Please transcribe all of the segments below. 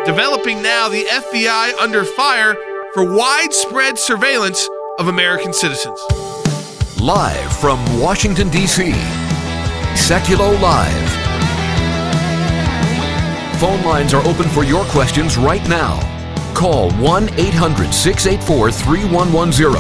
Developing now, the FBI under fire for widespread surveillance of American citizens. Live from Washington, D.C., Sekulow Live. Phone lines are open for your questions right now. Call 1-800-684-3110.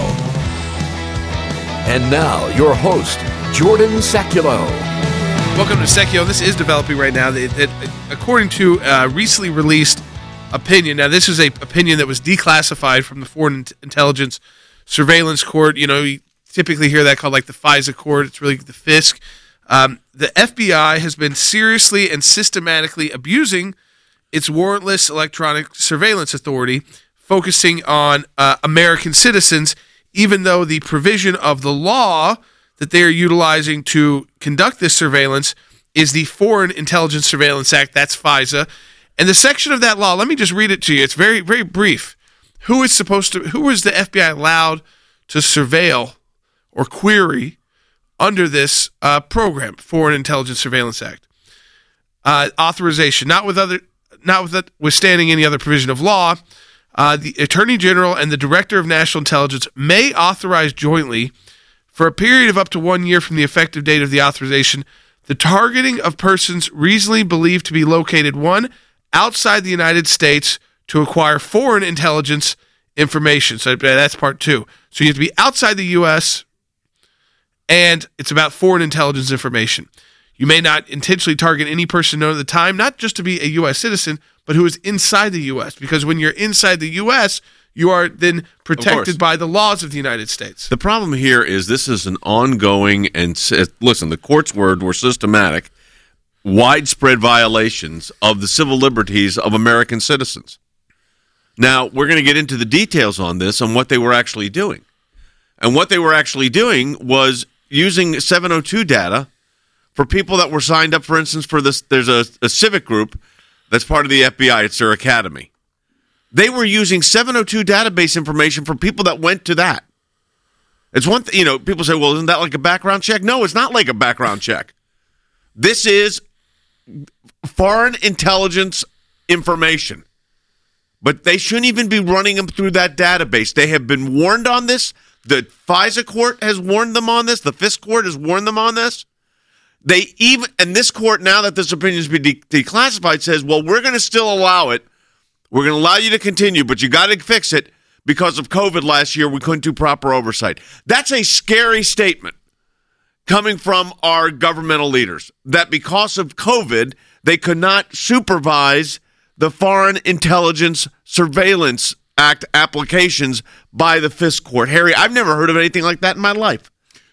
And now, your host, Jordan Sekulow. Welcome to Sekulow. This is developing right now. According to recently released opinion, now this is an opinion that was declassified from the Foreign Intelligence Surveillance Court. You know, you typically hear that called like the FISA court. It's really the FISC. The FBI has been seriously and systematically abusing its warrantless electronic surveillance authority, focusing on American citizens, even though the provision of the law that they are utilizing to conduct this surveillance is the Foreign Intelligence Surveillance Act. That's FISA. And the section of that law, let me just read it to you. It's very, very brief. Who is the FBI allowed to surveil or query under this program, Foreign Intelligence Surveillance Act? Authorization, notwithstanding any other provision of law, the Attorney General and the Director of National Intelligence may authorize jointly, for a period of up to 1 year from the effective date of the authorization, the targeting of persons reasonably believed to be located, one, outside the United States to acquire foreign intelligence information. So that's part two. So you have to be outside the U.S., and it's about foreign intelligence information. You may not intentionally target any person known at the time, not just to be a U.S. citizen, but who is inside the U.S., because when you're inside the U.S., you are then protected by the laws of the United States. The problem here is this is an ongoing, and listen, the court's word were systematic, widespread violations of the civil liberties of American citizens. Now, we're going to get into the details on this and what they were actually doing. And what they were actually doing was using 702 data for people that were signed up, for instance, for this. There's a civic group that's part of the FBI. It's their academy. They were using 702 database information for people that went to that. It's one thing, people say, well, isn't that like a background check? No, it's not like a background check. This is foreign intelligence information. But they shouldn't even be running them through that database. They have been warned on this. The FISA court has warned them on this. The FISC court has warned them on this. And this court, now that this opinion has been declassified, says, well, we're going to still allow it. We're going to allow you to continue, but you got to fix it because of COVID last year. We couldn't do proper oversight. That's a scary statement coming from our governmental leaders, that because of COVID, they could not supervise the Foreign Intelligence Surveillance Act applications by the FISC court. Harry, I've never heard of anything like that in my life.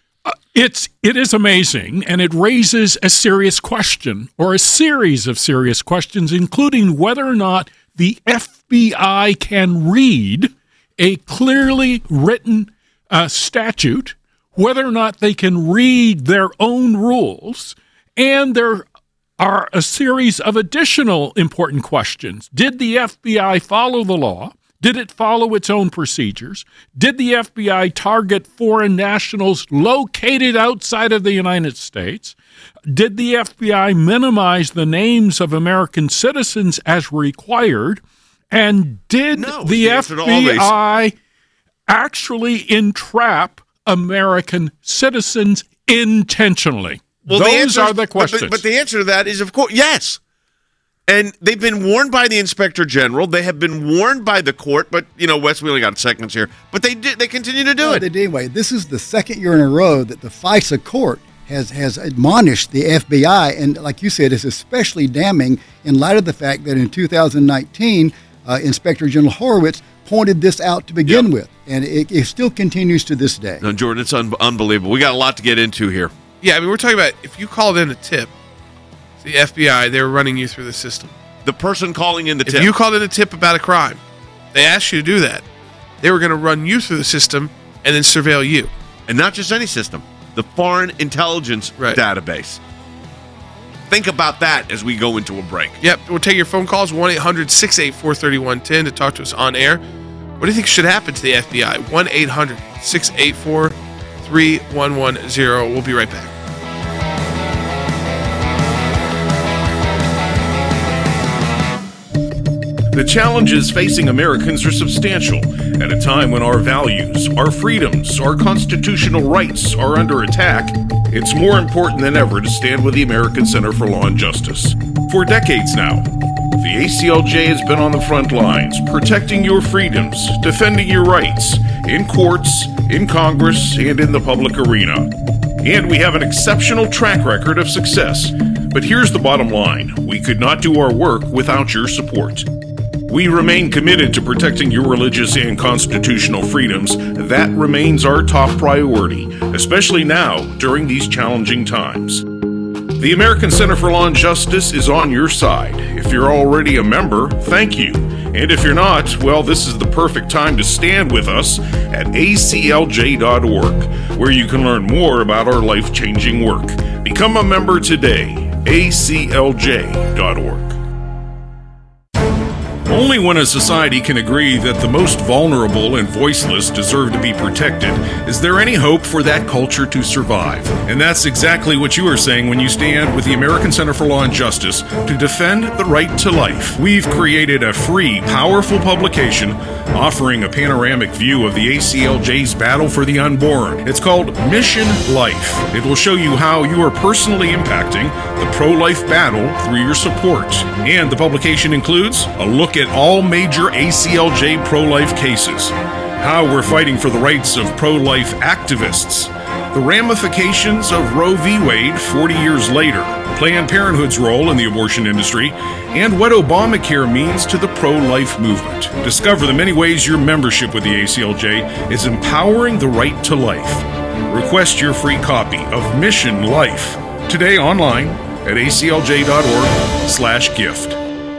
It is amazing, and it raises a serious question, or a series of serious questions, including whether or not the FBI can read a clearly written statute, whether or not they can read their own rules, and there are a series of additional important questions. Did the FBI follow the law? Did it follow its own procedures? Did the FBI target foreign nationals located outside of the United States? Did the FBI minimize the names of American citizens as required? And did the FBI actually entrap American citizens intentionally? Well, those are the questions. But the answer to that is, of course, yes. And they've been warned by the Inspector General. They have been warned by the court. But, Wes, we only got seconds here. But they continue to do it. They did anyway. This is the second year in a row that the FISA court has admonished the FBI. And like you said, it's especially damning in light of the fact that in 2019, Inspector General Horowitz pointed this out to begin with. And it still continues to this day. No, Jordan, it's unbelievable. We got a lot to get into here. Yeah, we're talking about if you called in a tip, the FBI, they were running you through the system. The person calling in the tip. If you called in a tip about a crime, they asked you to do that. They were going to run you through the system and then surveil you. And not just any system, the Foreign Intelligence database. Think about that as we go into a break. Yep, we'll take your phone calls, 1-800-684-3110 to talk to us on air. What do you think should happen to the FBI? 1-800-684-3110. We'll be right back. The challenges facing Americans are substantial at a time when our values, our freedoms, our constitutional rights are under attack. It's more important than ever to stand with the American Center for Law and Justice. For decades now, the ACLJ has been on the front lines, protecting your freedoms, defending your rights, in courts, in Congress, and in the public arena. And we have an exceptional track record of success. But here's the bottom line. We could not do our work without your support. We remain committed to protecting your religious and constitutional freedoms. That remains our top priority, especially now during these challenging times. The American Center for Law and Justice is on your side. If you're already a member, thank you. And if you're not, well, this is the perfect time to stand with us at aclj.org, where you can learn more about our life-changing work. Become a member today, aclj.org. Only when a society can agree that the most vulnerable and voiceless deserve to be protected is there any hope for that culture to survive. And that's exactly what you are saying when you stand with the American Center for Law and Justice to defend the right to life. We've created a free, powerful publication offering a panoramic view of the ACLJ's battle for the unborn. It's called Mission Life. It will show you how you are personally impacting the pro-life battle through your support. And the publication includes a look at all major ACLJ pro-life cases, how we're fighting for the rights of pro-life activists, the ramifications of Roe v. Wade 40 years later, Planned Parenthood's role in the abortion industry, and what Obamacare means to the pro-life movement. Discover the many ways your membership with the ACLJ is empowering the right to life. Request your free copy of Mission Life today online at aclj.org/gift.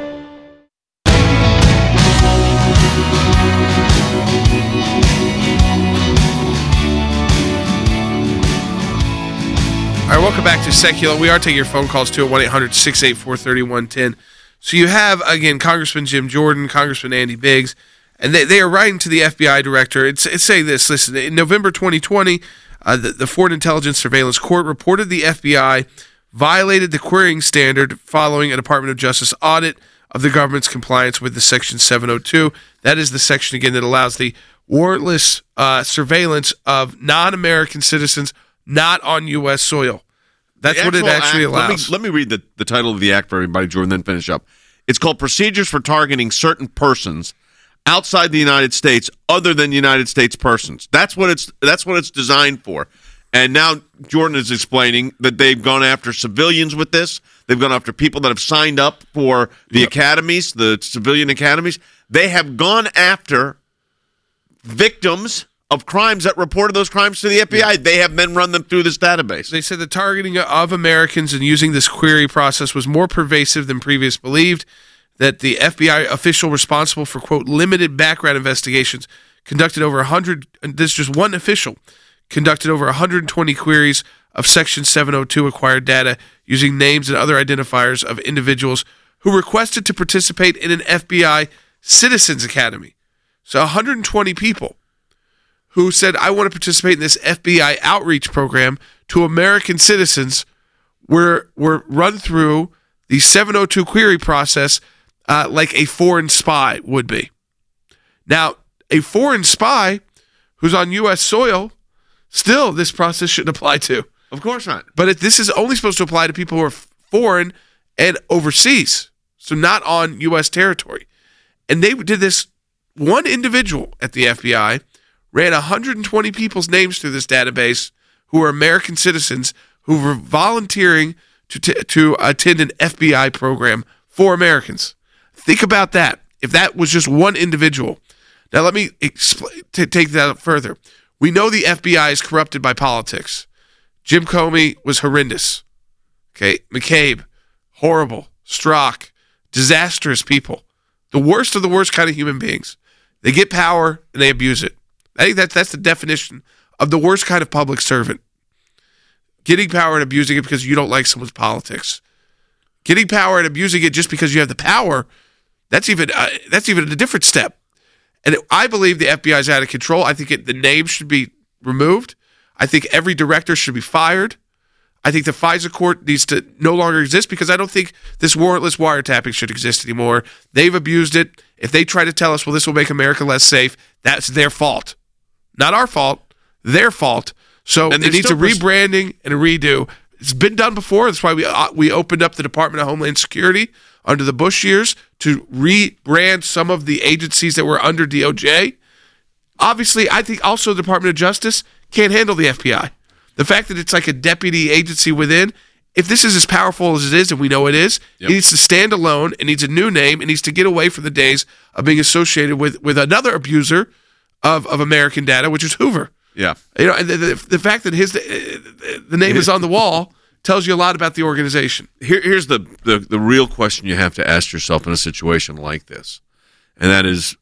All right, welcome back to Secular. We are taking your phone calls too at 1-800-684-3110. So you have, again, Congressman Jim Jordan, Congressman Andy Biggs, and they are writing to the FBI director. It's saying this, listen, in November 2020, the Foreign Intelligence Surveillance Court reported the FBI violated the querying standard following a Department of Justice audit of the government's compliance with the Section 702. That is the section, again, that allows the warrantless surveillance of non-American citizens not on U.S. soil. That's what it actually allows. Let me read the title of the act for everybody, Jordan, then finish up. It's called Procedures for Targeting Certain Persons Outside the United States Other than United States Persons. That's what it's designed for. And now Jordan is explaining that they've gone after civilians with this. They've gone after people that have signed up for the academies, the civilian academies. They have gone after victims of crimes that reported those crimes to the FBI. Yeah. They have then run them through this database. They said the targeting of Americans and using this query process was more pervasive than previous believed, that the FBI official responsible for, quote, limited background investigations conducted over 100, this is just one official, conducted over 120 queries of Section 702 acquired data using names and other identifiers of individuals who requested to participate in an FBI Citizens Academy. So 120 people who said, I want to participate in this FBI outreach program to American citizens, were run through the 702 query process like a foreign spy would be. Now, a foreign spy who's on U.S. soil, still this process shouldn't apply to. Of course not. But this is only supposed to apply to people who are foreign and overseas, so not on U.S. territory. And they did this, one individual at the FBI ran 120 people's names through this database who are American citizens who were volunteering to attend an FBI program for Americans. Think about that. If that was just one individual. Now, let me take that further. We know the FBI is corrupted by politics. Jim Comey was horrendous. Okay, McCabe, horrible. Strzok, disastrous people. The worst of the worst kind of human beings. They get power and they abuse it. I think that's the definition of the worst kind of public servant. Getting power and abusing it because you don't like someone's politics. Getting power and abusing it just because you have the power, that's even a different step. And I believe the FBI is out of control. I think the name should be removed. I think every director should be fired. I think the FISA court needs to no longer exist because I don't think this warrantless wiretapping should exist anymore. They've abused it. If they try to tell us, well, this will make America less safe, that's their fault. Not our fault, their fault. So it needs a rebranding and a redo. It's been done before. That's why we opened up the Department of Homeland Security under the Bush years to rebrand some of the agencies that were under DOJ. Obviously, I think also the Department of Justice can't handle the FBI. The fact that it's like a deputy agency within, if this is as powerful as it is, and we know it is, it needs to stand alone. It needs a new name. It needs to get away from the days of being associated with another abuser of American data, which is Hoover. Yeah. The fact that the name is on the wall tells you a lot about the organization. Here's the real question you have to ask yourself in a situation like this, and that is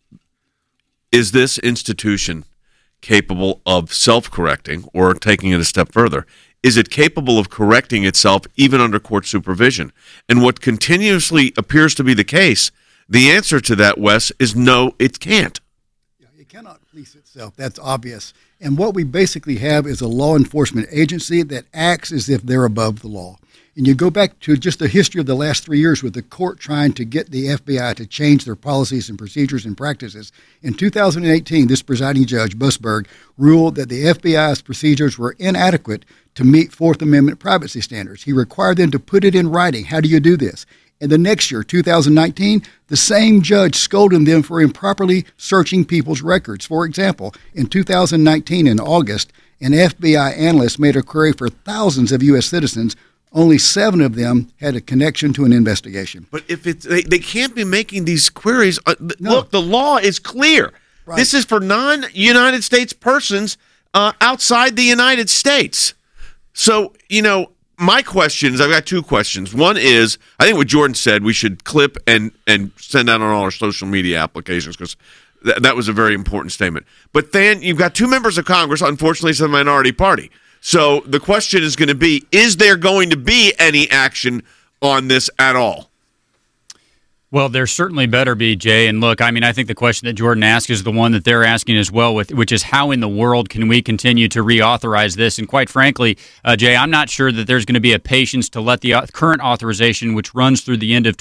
this institution capable of self-correcting or taking it a step further? Is it capable of correcting itself even under court supervision? And what continuously appears to be the case, the answer to that, Wes, is no, it can't. Yeah, it cannot police itself. That's obvious. And what we basically have is a law enforcement agency that acts as if they're above the law. And you go back to just the history of the last 3 years with the court trying to get the FBI to change their policies and procedures and practices. In 2018, this presiding judge, Busberg, ruled that the FBI's procedures were inadequate to meet Fourth Amendment privacy standards. He required them to put it in writing. How do you do this? And the next year, 2019, the same judge scolded them for improperly searching people's records. For example, in 2019, in August, an FBI analyst made a query for thousands of U.S. citizens. Only 7 of them had a connection to an investigation. But if they can't be making these queries. Look, the law is clear. Right. This is for non-United States persons outside the United States. So, my questions, I've got 2 questions. One is, I think what Jordan said, we should clip and send out on all our social media applications because that was a very important statement. But then you've got 2 members of Congress, unfortunately it's the minority party. So the question is going to be, is there going to be any action on this at all? Well, there certainly better be, Jay. And look, I think the question that Jordan asked is the one that they're asking as well, which is how in the world can we continue to reauthorize this? And quite frankly, Jay, I'm not sure that there's going to be a patience to let the current authorization, which runs through the end of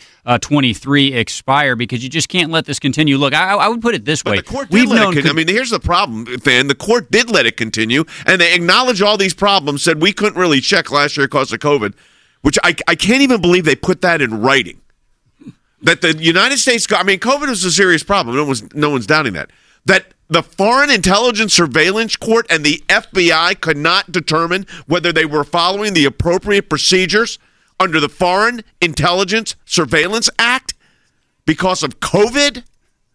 2023, expire because you just can't let this continue. Look, I would put it this way. But the court did let it continue. Here's the problem, Fan. The court did let it continue, and they acknowledged all these problems, said we couldn't really check last year because of COVID, which I can't even believe they put that in writing. That the United States, COVID was a serious problem. No one's doubting that. That the Foreign Intelligence Surveillance Court and the FBI could not determine whether they were following the appropriate procedures under the Foreign Intelligence Surveillance Act because of COVID?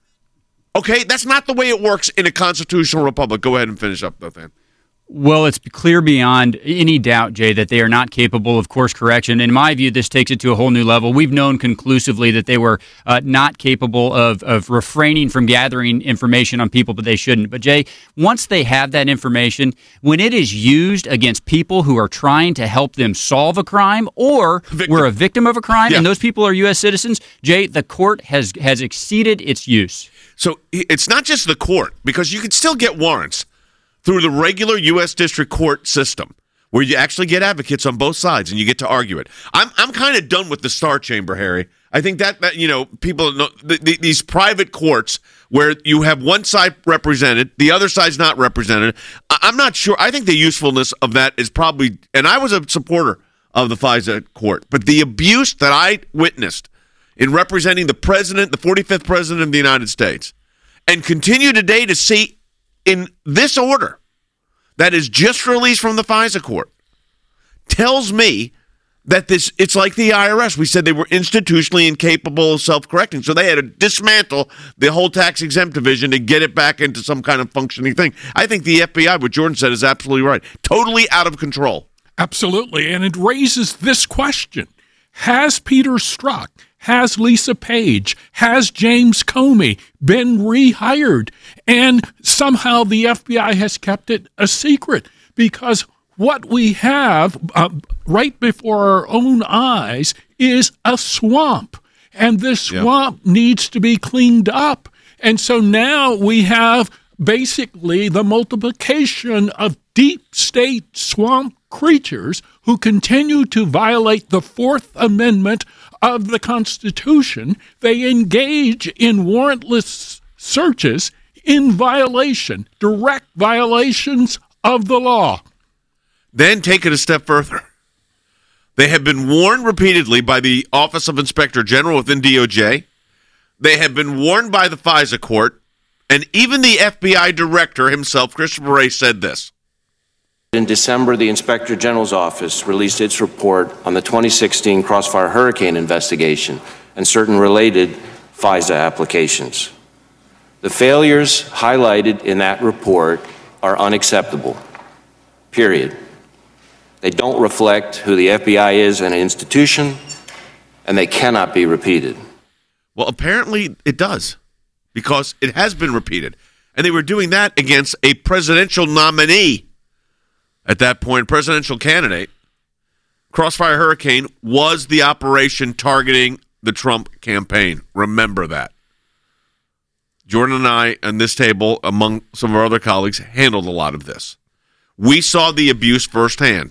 Okay, that's not the way it works in a constitutional republic. Go ahead and finish up, though, Fan. Well, it's clear beyond any doubt, Jay, that they are not capable of course correction. In my view, this takes it to a whole new level. We've known conclusively that they were not capable of refraining from gathering information on people, but they shouldn't. But, Jay, once they have that information, when it is used against people who are trying to help them solve a crime or were a victim of a crime, and those people are U.S. citizens, Jay, the court has exceeded its use. So it's not just the court, because you can still get warrants through the regular U.S. District Court system, where you actually get advocates on both sides and you get to argue it. I'm kind of done with the Star Chamber, Harry. I think that people know these private courts where you have one side represented, the other side's not represented. I'm not sure. I think the usefulness of that is probably, and I was a supporter of the FISA court, but the abuse that I witnessed in representing the president, the 45th president of the United States, and continue today to see in this order that is just released from the FISA court, tells me that it's like the IRS. We said they were institutionally incapable of self-correcting, so they had to dismantle the whole tax-exempt division to get it back into some kind of functioning thing. I think the FBI, what Jordan said, is absolutely right. Totally out of control. Absolutely, and it raises this question. Has Peter Strzok, has Lisa Page, has James Comey been rehired? And somehow the FBI has kept it a secret, because what we have right before our own eyes is a swamp, and this swamp needs to be cleaned up. And so now we have basically the multiplication of deep state swamp creatures who continue to violate the Fourth Amendment of the Constitution. They engage in warrantless searches in violation, direct violations of the law. Then take it a step further. They have been warned repeatedly by the Office of Inspector General within DOJ. They have been warned by the FISA court. And even the FBI director himself, Christopher Wray, said this. In December, the Inspector General's office released its report on the 2016 Crossfire Hurricane investigation and certain related FISA applications. The failures highlighted in that report are unacceptable, period. They don't reflect who the FBI is as an institution, and they cannot be repeated. Well, apparently it does, because it has been repeated. And they were doing that against a presidential nominee. At that point, presidential candidate. Crossfire Hurricane was the operation targeting the Trump campaign. Remember that. Jordan and I, on this table, among some of our other colleagues, handled a lot of this. We saw the abuse firsthand.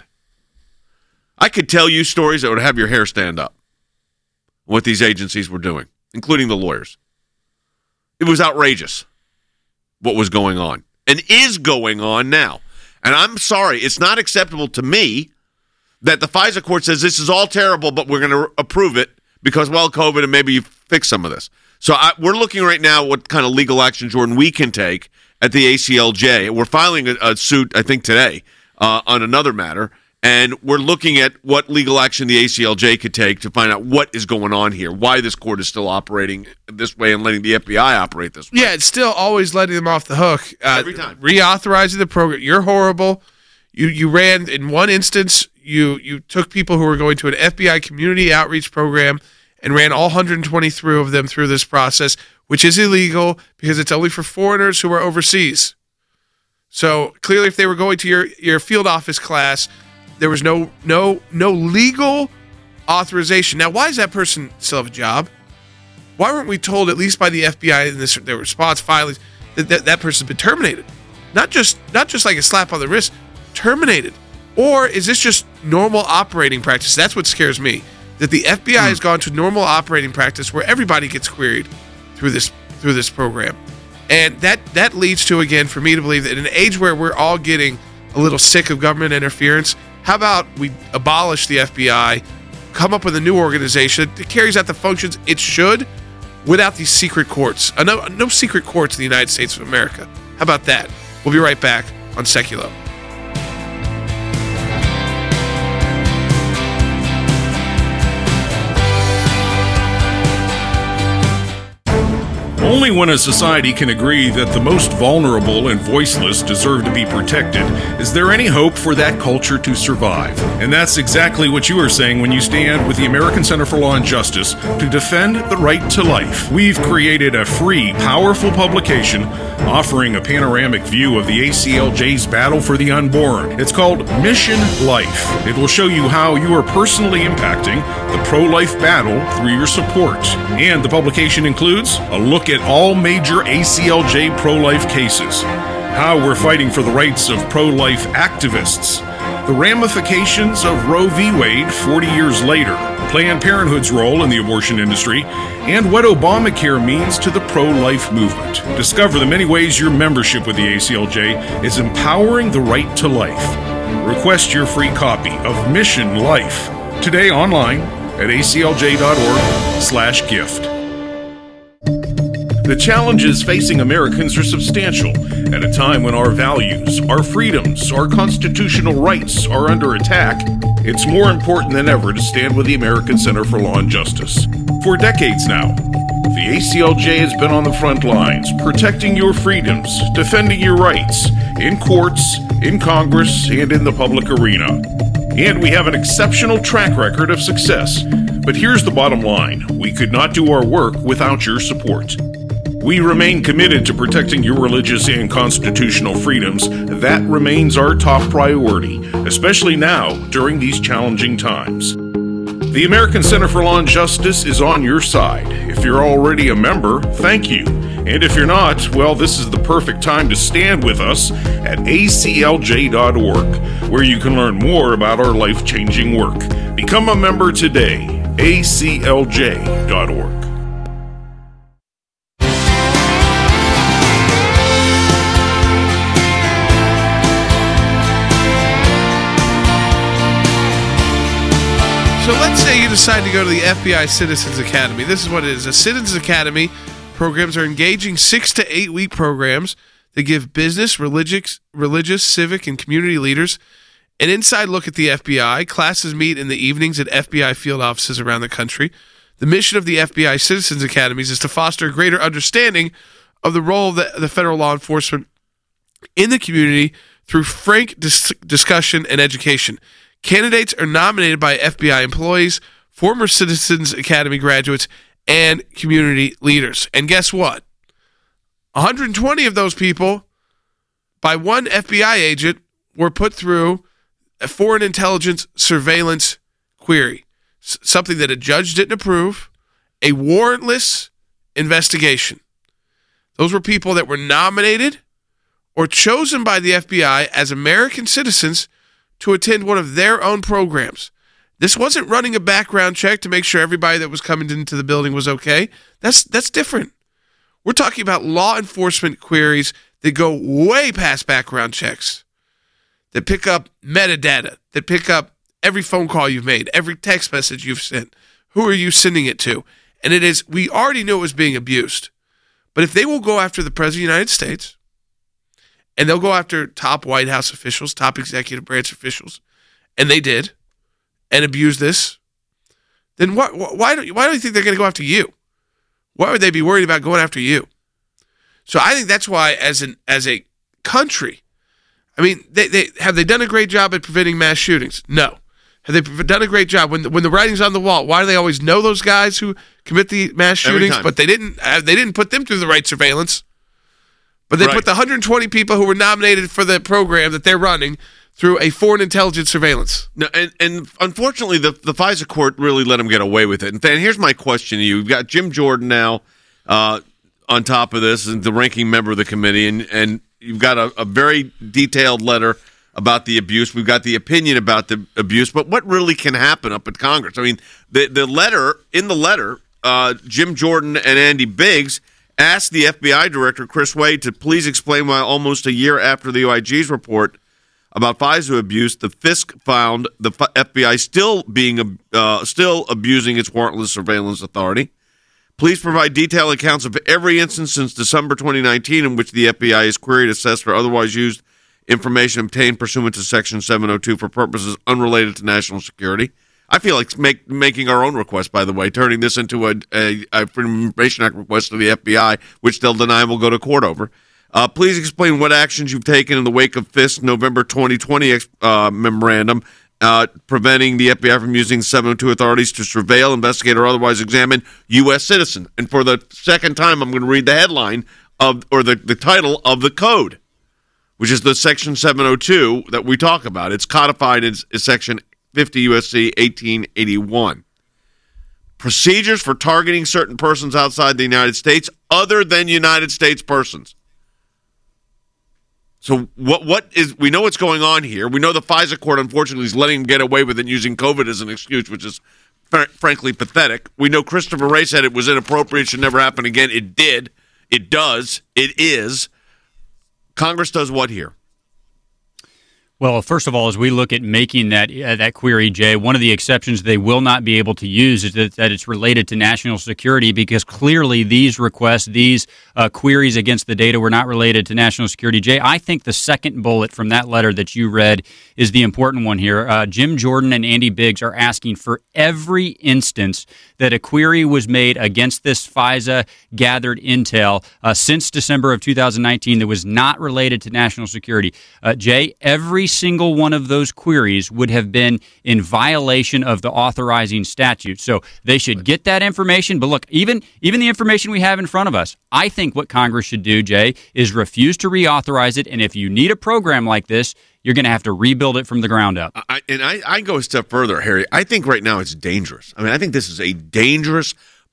I could tell you stories that would have your hair stand up, what these agencies were doing, including the lawyers. It was outrageous what was going on and is going on now. And I'm sorry, it's not acceptable to me that the FISA court says this is all terrible, but we're going to approve it because, well, COVID, and maybe you fix some of this. So we're looking right now what kind of legal action, Jordan, we can take at the ACLJ. We're filing a suit, I think, today on another matter. And we're looking at what legal action the ACLJ could take to find out what is going on here, why this court is still operating this way and letting the FBI operate this way. Yeah, it's still always letting them off the hook. Every time. Reauthorizing the program. You're horrible. You ran, in one instance, you took people who were going to an FBI community outreach program and ran all 123 of them through this process, which is illegal because it's only for foreigners who are overseas. So clearly if they were going to your field office class, there was no legal authorization. Now, why does that person still have a job? Why weren't we told, at least by the FBI in their response filings, that person's been terminated? Not just like a slap on the wrist, terminated. Or is this just normal operating practice? That's what scares me. That the FBI has gone to normal operating practice where everybody gets queried through this program. And that leads to, again, for me to believe that in an age where we're all getting a little sick of government interference, how about we abolish the FBI, come up with a new organization that carries out the functions it should without these secret courts? No secret courts in the United States of America. How about that? We'll be right back on Seculo. Only when a society can agree that the most vulnerable and voiceless deserve to be protected is there any hope for that culture to survive. And that's exactly what you are saying when you stand with the American Center for Law and Justice to defend the right to life. We've created a free, powerful publication offering a panoramic view of the ACLJ's battle for the unborn. It's called Mission Life. It will show you how you are personally impacting the pro-life battle through your support. And the publication includes a look at all major ACLJ pro-life cases, how we're fighting for the rights of pro-life activists, the ramifications of Roe v. Wade 40 years later, Planned Parenthood's role in the abortion industry, and what Obamacare means to the pro-life movement. Discover the many ways your membership with the ACLJ is empowering the right to life. Request your free copy of Mission Life today online at aclj.org/gift. The challenges facing Americans are substantial. At a time when our values, our freedoms, our constitutional rights are under attack, it's more important than ever to stand with the American Center for Law and Justice. For decades now, the ACLJ has been on the front lines, protecting your freedoms, defending your rights, in courts, in Congress, and in the public arena. And we have an exceptional track record of success. But here's the bottom line. We could not do our work without your support. We remain committed to protecting your religious and constitutional freedoms. That remains our top priority, especially now during these challenging times. The American Center for Law and Justice is on your side. If you're already a member, thank you. And if you're not, well, this is the perfect time to stand with us at aclj.org, where you can learn more about our life-changing work. Become a member today, aclj.org. So let's say you decide to go to the FBI Citizens Academy. This is what it is. A Citizens Academy programs are engaging 6 to 8 week programs that give business, religious, civic, and community leaders an inside look at the FBI. Classes meet in the evenings at FBI field offices around the country. The mission of the FBI Citizens Academies is to foster a greater understanding of the role of the federal law enforcement in the community through frank discussion and education. Candidates are nominated by FBI employees, former Citizens Academy graduates, and community leaders. And guess what? 120 of those people, by one FBI agent, were put through a foreign intelligence surveillance query, something that a judge didn't approve, a warrantless investigation. Those were people that were nominated or chosen by the FBI as American citizens to attend one of their own programs. This wasn't running a background check to make sure everybody that was coming into the building was okay. That's different. We're talking about law enforcement queries that go way past background checks, that pick up metadata, that pick up every phone call you've made, every text message you've sent. Who are you sending it to? And it is, we already knew it was being abused. But if they will go after the President of the United States, and they'll go after top White House officials, top executive branch officials, and they did, and abuse this, then why do you think they're going to go after you? Why would they be worried about going after you? So I think that's why, as a country, I mean, have they done a great job at preventing mass shootings? No. Have they done a great job when the writing's on the wall? Why do they always know those guys who commit the mass shootings? But they didn't put them through the right surveillance. But they put the 120 people who were nominated for the program that they're running through a foreign intelligence surveillance. No, and unfortunately, the FISA court really let them get away with it. And then here's my question to you. We've got Jim Jordan now on top of this, and the ranking member of the committee, and you've got a very detailed letter about the abuse. We've got the opinion about the abuse, but what really can happen up at Congress? I mean, in the letter, Jim Jordan and Andy Biggs asked the FBI director, Chris Wade, to please explain why almost a year after the OIG's report about FISA abuse, the FISC found the FBI still abusing its warrantless surveillance authority. Please provide detailed accounts of every instance since December 2019 in which the FBI has queried, assessed, or otherwise used information obtained pursuant to Section 702 for purposes unrelated to national security. I feel like making our own request, by the way, turning this into a Freedom of Information Act request to the FBI, which they'll deny and will go to court over. Please explain what actions you've taken in the wake of FISC November 2020 memorandum preventing the FBI from using 702 authorities to surveil, investigate, or otherwise examine U.S. citizens. And for the second time, I'm going to read the headline the title of the code, which is the Section 702 that we talk about. It's codified as Section 50 U.S.C. 1881. Procedures for targeting certain persons outside the United States other than United States persons. So we know what's going on here. We know the FISA court, unfortunately, is letting them get away with it using COVID as an excuse, which is frankly pathetic. We know Christopher Wray said it was inappropriate, should never happen again. It did. It does. It is. Congress does what here? Well, first of all, as we look at making that query, Jay, one of the exceptions they will not be able to use is that it's related to national security, because clearly these requests, these queries against the data were not related to national security. Jay, I think the second bullet from that letter that you read is the important one here. Jim Jordan and Andy Biggs are asking for every instance that a query was made against this FISA gathered intel since December of 2019 that was not related to national security. Jay, every single one of those queries would have been in violation of the authorizing statute. So they should get that information. But look, even the information we have in front of us, I think what Congress should do, Jay, is refuse to reauthorize it. And if you need a program like this, you're going to have to rebuild it from the ground up. I go a step further, Harry. I think right now it's dangerous. I mean, I think this is a dangerous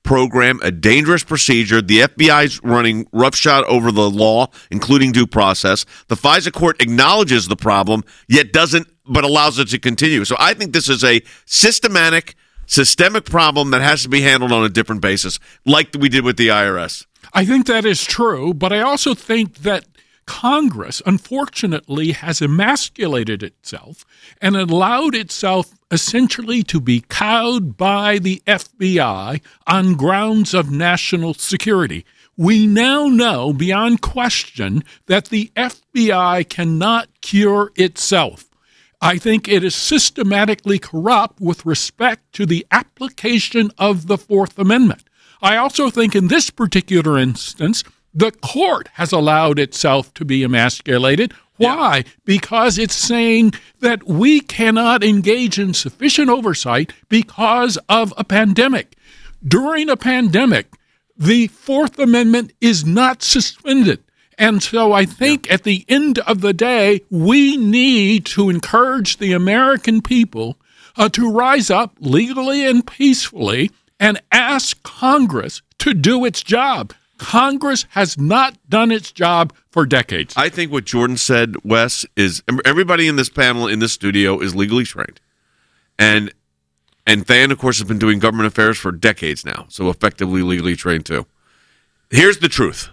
program, a dangerous procedure. The FBI's running roughshod over the law, including due process. The FISA court acknowledges the problem, yet doesn't, but allows it to continue. So I think this is a systemic problem that has to be handled on a different basis, like we did with the IRS. I think that is true, but I also think that Congress, unfortunately, has emasculated itself and allowed itself essentially to be cowed by the FBI on grounds of national security. We now know beyond question that the FBI cannot cure itself. I think it is systematically corrupt with respect to the application of the Fourth Amendment. I also think in this particular instance, the court has allowed itself to be emasculated. Why? Yeah. Because it's saying that we cannot engage in sufficient oversight because of a pandemic. During a pandemic, the Fourth Amendment is not suspended. And so I think at the end of the day, we need to encourage the American people to rise up legally and peacefully and ask Congress to do its job. Congress has not done its job for decades. I think what Jordan said, Wes, is everybody in this panel, in this studio, is legally trained. And Than, of course, has been doing government affairs for decades now, so effectively legally trained too. Here's the truth.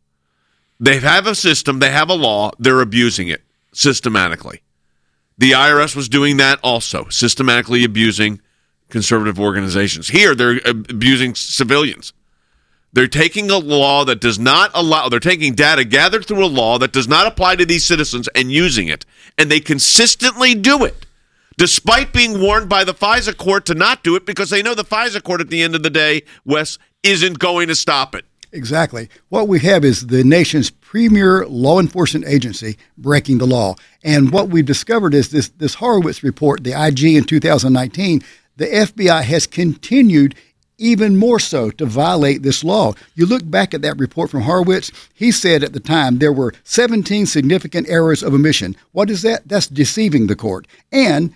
They have a system, they have a law, they're abusing it systematically. The IRS was doing that also, systematically abusing conservative organizations. Here, they're abusing civilians. They're taking a law that does not allow, they're taking data gathered through a law that does not apply to these citizens and using it. And they consistently do it, despite being warned by the FISA court to not do it, because they know the FISA court at the end of the day, Wes, isn't going to stop it. Exactly. What we have is the nation's premier law enforcement agency breaking the law. And what we've discovered is this Horowitz report, the IG in 2019, the FBI has continued even more so to violate this law. You look back at that report from Horowitz, he said at the time there were 17 significant errors of omission. What is that? That's deceiving the court. And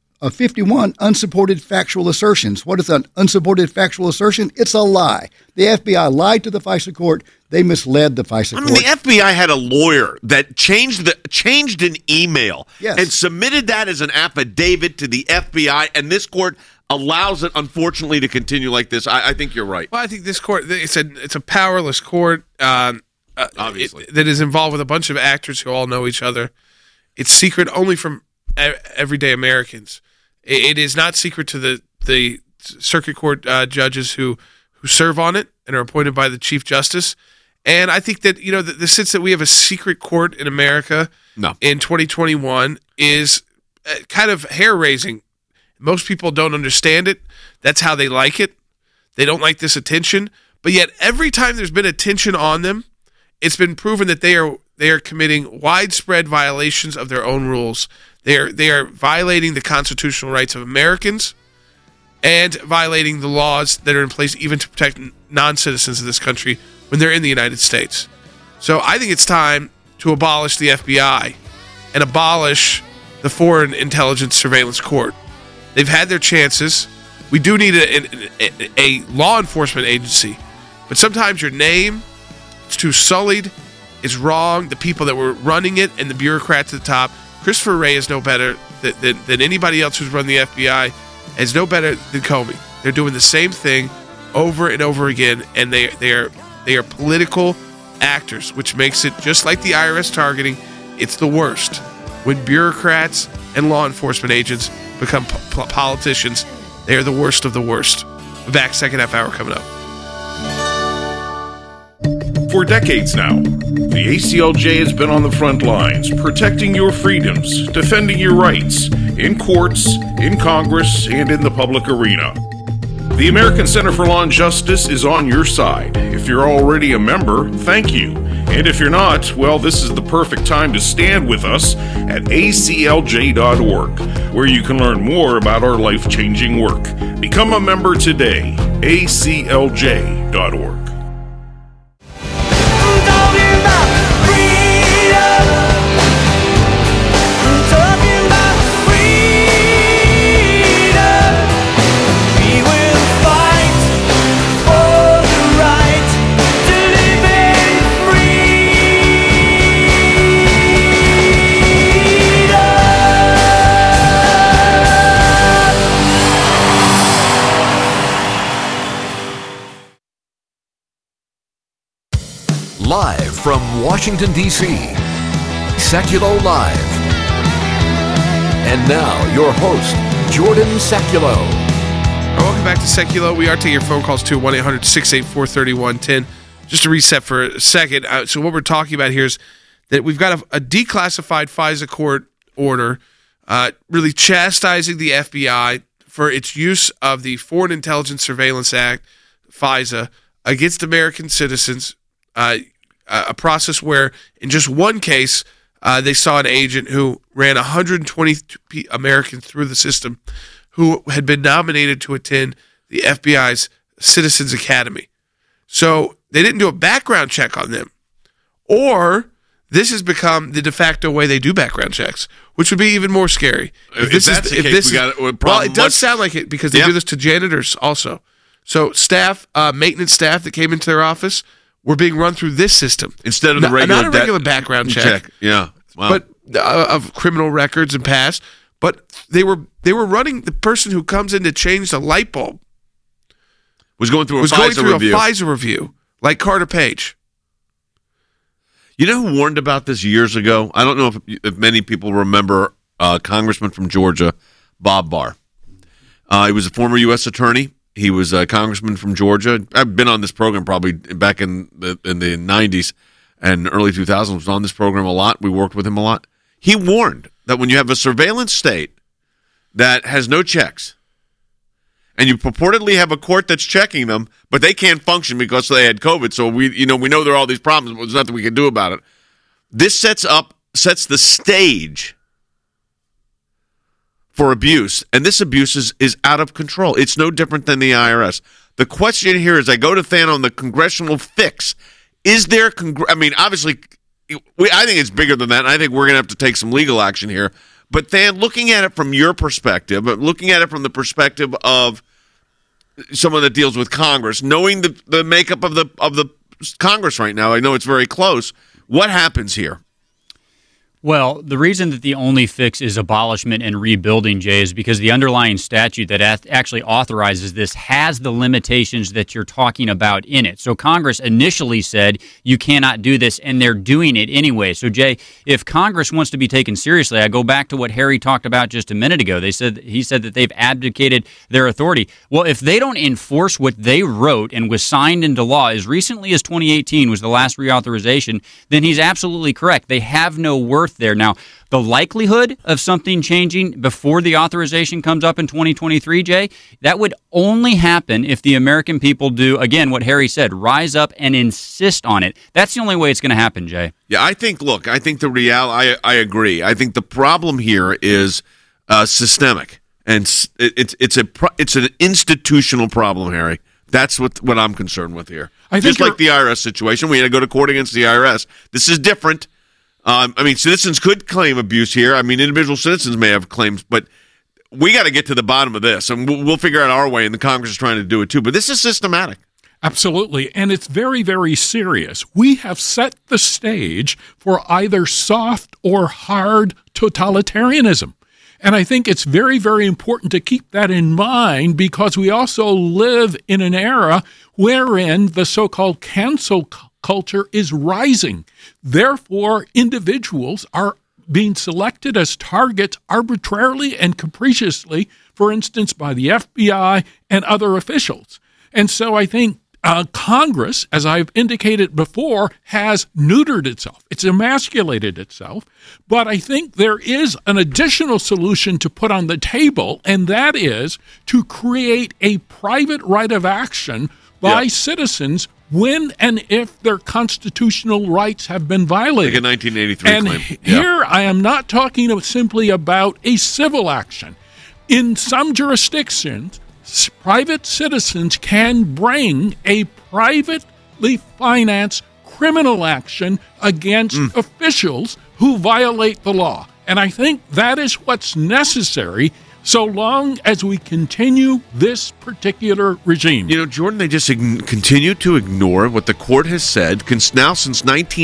51 unsupported factual assertions. What is an unsupported factual assertion? It's a lie. The FBI lied to the FISA court. They misled the FISA court. The FBI had a lawyer that changed an email and submitted that as an affidavit to the FBI, and this court allows it, unfortunately, to continue like this. I think you're right. Well, I think this court, it's a powerless court, obviously, that is involved with a bunch of actors who all know each other. It's secret only from everyday Americans. It is not secret to the circuit court judges who serve on it and are appointed by the Chief Justice. And I think that, the sense that we have a secret court in America in 2021 is kind of hair-raising. Most people don't understand it. That's how they like it. They don't like this attention. But yet every time there's been attention on them, it's been proven that they are committing widespread violations of their own rules. They are violating the constitutional rights of Americans and violating the laws that are in place even to protect non-citizens of this country when they're in the United States. So I think it's time to abolish the FBI and abolish the Foreign Intelligence Surveillance Court. They've had their chances. We do need a law enforcement agency, but sometimes your name, it's too sullied, it's wrong. The people that were running it and the bureaucrats at the top, Christopher Wray is no better than anybody else who's run the FBI, is no better than Comey. They're doing the same thing over and over again, and they are political actors, which makes it, just like the IRS targeting, it's the worst. When bureaucrats and law enforcement agents become politicians, they are the worst of the worst. Back, second half hour coming up. For decades now, the ACLJ has been on the front lines, protecting your freedoms, defending your rights, in courts, in Congress, and in the public arena. The American Center for Law and Justice is on your side. If you're already a member, thank you. And if you're not, well, this is the perfect time to stand with us at aclj.org, where you can learn more about our life-changing work. Become a member today, aclj.org. For Live from Washington, D.C., Sekulow Live. And now, your host, Jordan Sekulow. Welcome back to Sekulow. We are taking your phone calls to 1-800-684-3110. Just to reset for a second, so what we're talking about here is that we've got a declassified FISA court order really chastising the FBI for its use of the Foreign Intelligence Surveillance Act, FISA, against American citizens, a process where in just one case they saw an agent who ran 120 Americans through the system who had been nominated to attend the FBI's Citizens Academy. So they didn't do a background check on them. Or this has become the de facto way they do background checks, which would be even more scary. If that's the case, we got a problem. Well, it does sound like it because they do this to janitors also. So staff, maintenance staff that came into their office were being run through this system. Instead of the regular not a regular background check. Yeah. Wow. But of criminal records and past. But they were running the person who comes in to change the light bulb. Was going through a FISA review, like Carter Page. You know who warned about this years ago? I don't know if many people remember Congressman from Georgia, Bob Barr. He was a former U.S. attorney. He was a congressman from Georgia. I've been on this program probably back in the 90s and early 2000s. Was on this program a lot. We worked with him a lot. He warned that when you have a surveillance state that has no checks, and you purportedly have a court that's checking them, but they can't function because they had COVID. So we know there are all these problems, but there's nothing we can do about it. This sets the stage for abuse, and this abuse is out of control. It's no different than the IRS. The question here is, I go to Than on the congressional fix. Is there? Obviously, I think it's bigger than that. And I think we're going to have to take some legal action here. But Than, looking at it from your perspective, but looking at it from the perspective of someone that deals with Congress, knowing the makeup of the Congress right now, I know it's very close. What happens here? Well, the reason that the only fix is abolishment and rebuilding, Jay, is because the underlying statute that actually authorizes this has the limitations that you're talking about in it. So Congress initially said you cannot do this, and they're doing it anyway. So, Jay, if Congress wants to be taken seriously, I go back to what Harry talked about just a minute ago. He said that they've abdicated their authority. Well, if they don't enforce what they wrote and was signed into law as recently as 2018 was the last reauthorization, then he's absolutely correct. They have no worth there. Now, the likelihood of something changing before the authorization comes up in 2023, Jay, that would only happen if the American people do, again, what Harry said, rise up and insist on it. That's the only way it's going to happen, Jay. Yeah, I think the reality, I agree. I think the problem here is systemic, and it's an institutional problem, Harry. That's what I'm concerned with here. Just like the IRS situation, we had to go to court against the IRS. This is different. Citizens could claim abuse here. Individual citizens may have claims, but we got to get to the bottom of this, and we'll figure out our way, and the Congress is trying to do it too. But this is systematic. Absolutely, and it's very, very serious. We have set the stage for either soft or hard totalitarianism. And I think it's very, very important to keep that in mind because we also live in an era wherein the so-called cancel culture is rising. Therefore, individuals are being selected as targets arbitrarily and capriciously, for instance, by the FBI and other officials. And so I think Congress, as I've indicated before, has neutered itself. It's emasculated itself. But I think there is an additional solution to put on the table, and that is to create a private right of action by citizens when and if their constitutional rights have been violated. Like a 1983 and claim. Here I am not talking simply about a civil action. In some jurisdictions, private citizens can bring a privately financed criminal action against officials who violate the law. And I think that is what's necessary so long as we continue this particular regime. Jordan, they just continue to ignore what the court has said. Now, since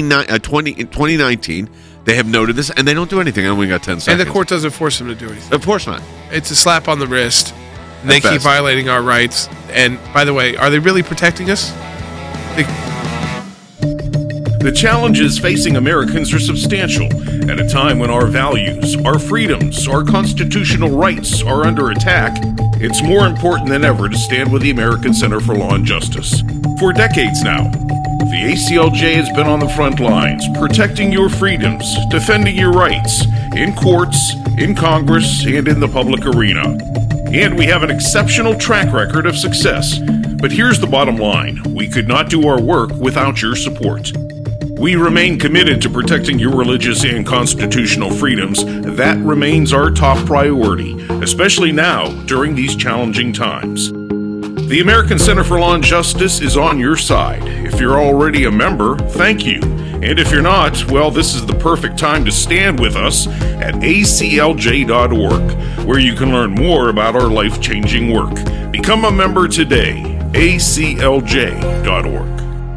2019, they have noted this, and they don't do anything. I only got 10 seconds. And the court doesn't force them to do anything. Of course not. It's a slap on the wrist. They keep violating our rights. And, by the way, are they really protecting us? The challenges facing Americans are substantial at a time when our values, our freedoms, our constitutional rights are under attack. It's more important than ever to stand with the American Center for Law and Justice. For decades now, the ACLJ has been on the front lines, protecting your freedoms, defending your rights, in courts, in Congress, and in the public arena. And we have an exceptional track record of success. But here's the bottom line. We could not do our work without your support. We remain committed to protecting your religious and constitutional freedoms. That remains our top priority, especially now during these challenging times. The American Center for Law and Justice is on your side. If you're already a member, thank you. And if you're not, well, this is the perfect time to stand with us at aclj.org, where you can learn more about our life-changing work. Become a member today, aclj.org.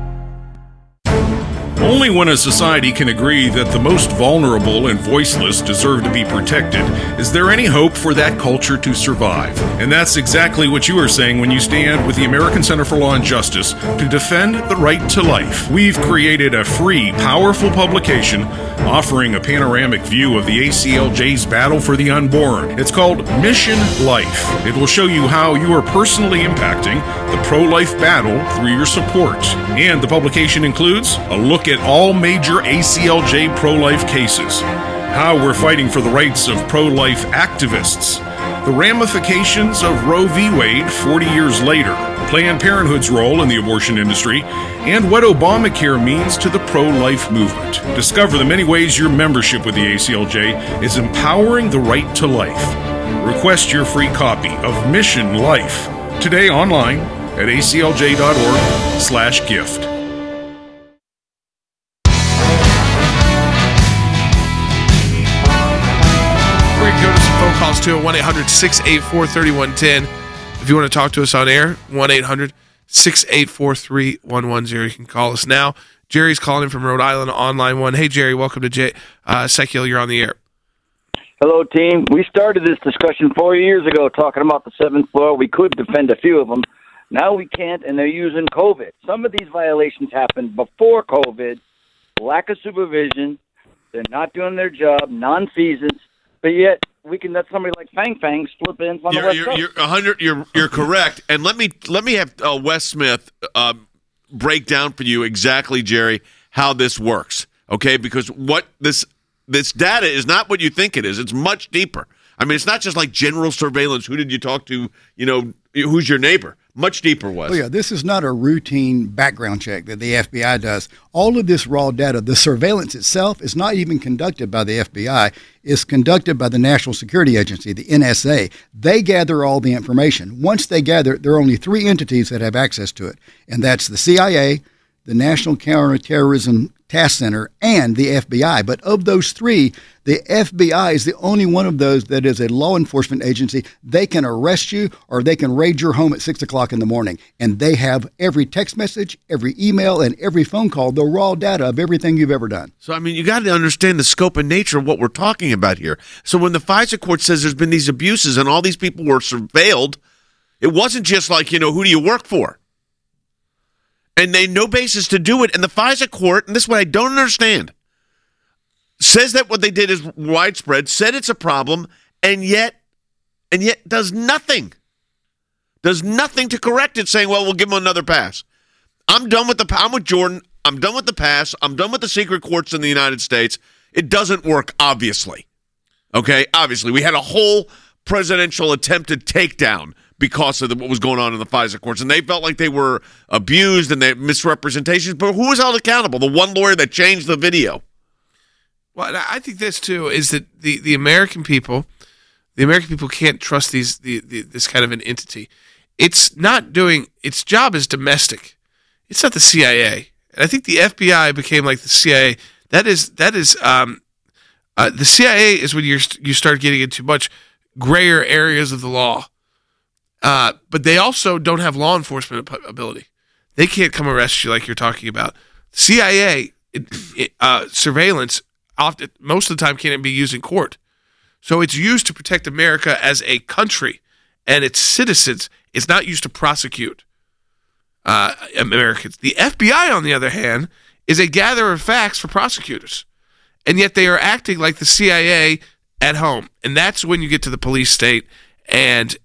Only when a society can agree that the most vulnerable and voiceless deserve to be protected is there any hope for that culture to survive. And that's exactly what you are saying when you stand with the American Center for Law and Justice to defend the right to life. We've created a free, powerful publication offering a panoramic view of the ACLJ's battle for the unborn. It's called Mission Life. It will show you how you are personally impacting the pro-life battle through your support. And the publication includes a look at all major ACLJ pro-life cases, how we're fighting for the rights of pro-life activists, the ramifications of Roe v. Wade 40 years later, Planned Parenthood's role in the abortion industry, and what Obamacare means to the pro-life movement. Discover the many ways your membership with the ACLJ is empowering the right to life. Request your free copy of Mission Life today online at aclj.org/gift. Go to some phone calls too at 1-800-684-3110. If you want to talk to us on air, 1-800-684-3110. You can call us now. Jerry's calling in from Rhode Island on line 1. Hey, Jerry, welcome to Secular. You're on the air. Hello, team. We started this discussion 4 years ago talking about the seventh floor. We could defend a few of them. Now we can't, and they're using COVID. Some of these violations happened before COVID. Lack of supervision. They're not doing their job. Non-feasance. But yet we can let somebody like Fang Fang slip in on the West Coast. You're correct. And let me have Wes Smith break down for you exactly, Jerry, how this works. Okay, because what this data is not what you think it is. It's much deeper. I mean, it's not just like general surveillance. Who did you talk to? You know, who's your neighbor? Much deeper, Wes. Oh, yeah, this is not a routine background check that the FBI does. All of this raw data, the surveillance itself, is not even conducted by the FBI. It's conducted by the National Security Agency, the NSA. They gather all the information. Once they gather it, there are only three entities that have access to it, and that's the CIA, the National Counterterrorism Task Center, and the FBI. But of those three, the FBI is the only one of those that is a law enforcement agency. They can arrest you or they can raid your home at 6 o'clock in the morning. And they have every text message, every email, and every phone call, the raw data of everything you've ever done. So, I mean, you got to understand the scope and nature of what we're talking about here. So when the FISA court says there's been these abuses and all these people were surveilled, it wasn't just like, who do you work for? And they had no basis to do it. And the FISA court, and this is what I don't understand, says that what they did is widespread, said it's a problem, and yet does nothing. Does nothing to correct it, saying, well, we'll give them another pass. I'm with Jordan. I'm done with the pass. I'm done with the secret courts in the United States. It doesn't work, obviously. Okay? Obviously. We had a whole presidential attempted takedown because of what was going on in the FISA courts. And they felt like they were abused and they had misrepresentations. But who was held accountable? The one lawyer that changed the video. Well, I think this, too, is that the American people can't trust this kind of an entity. It's not doing – its job is domestic. It's not the CIA. And I think the FBI became like the CIA. The CIA is when you start getting into much grayer areas of the law. But they also don't have law enforcement ability. They can't come arrest you like you're talking about. CIA surveillance often, most of the time, can't be used in court. So it's used to protect America as a country and its citizens. It's not used to prosecute Americans. The FBI, on the other hand, is a gatherer of facts for prosecutors. And yet they are acting like the CIA at home. And that's when you get to the police state. And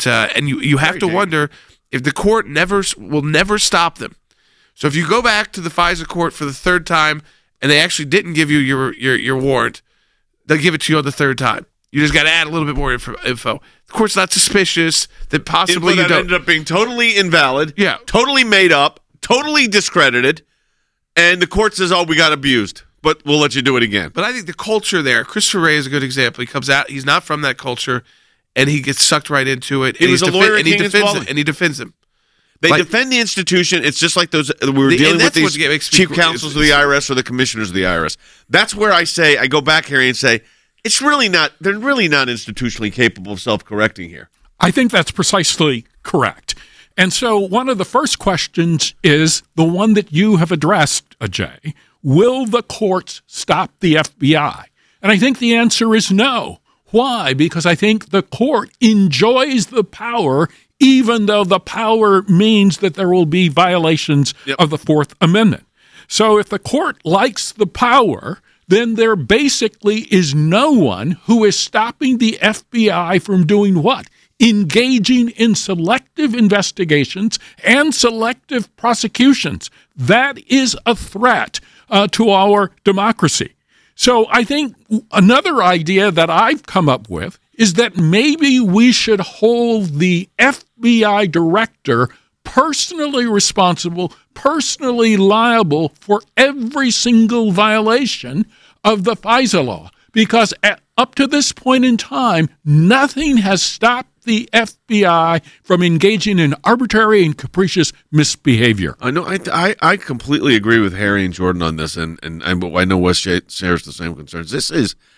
you have to wonder if the court will never stop them. So if you go back to the FISA court for the third time and they actually didn't give you your warrant, they'll give it to you on the third time. You just got to add a little bit more info. The court's not suspicious that possibly info that ended up being totally invalid, totally made up, totally discredited, and the court says, "Oh, we got abused, but we'll let you do it again." But I think the culture there, Christopher Wray is a good example. He comes out, he's not from that culture, and he gets sucked right into it. He was a lawyer, and he defends them. They defend the institution. It's just like those we were dealing with these chief counsels of the IRS or the commissioners of the IRS. That's where I go back here and say, they're really not institutionally capable of self-correcting here. I think that's precisely correct. And so one of the first questions is the one that you have addressed, Jay. Will the courts stop the FBI? And I think the answer is no. Why? Because I think the court enjoys the power, even though the power means that there will be violations of the Fourth Amendment. So if the court likes the power, then there basically is no one who is stopping the FBI from doing what? Engaging in selective investigations and selective prosecutions. That is a threat to our democracy. So I think another idea that I've come up with is that maybe we should hold the FBI director personally responsible, personally liable for every single violation of the FISA law. Because up to this point in time, nothing has stopped the FBI from engaging in arbitrary and capricious misbehavior. I know. I completely agree with Harry and Jordan on this, and I know Wes shares the same concerns. This